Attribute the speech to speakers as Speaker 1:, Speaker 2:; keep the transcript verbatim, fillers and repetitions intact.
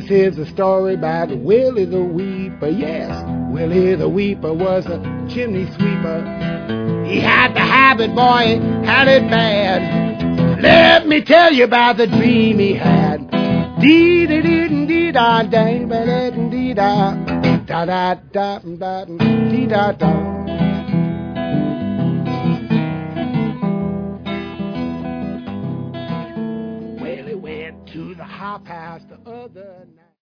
Speaker 1: This is a story about Willie the Weeper. Yes, Willie the Weeper was a chimney sweeper. He had the habit, boy, had it bad. Let me tell you about the dream he had. Dee dee dee dee da da da dee da da da da da dee da da. Well, he went to the hop house to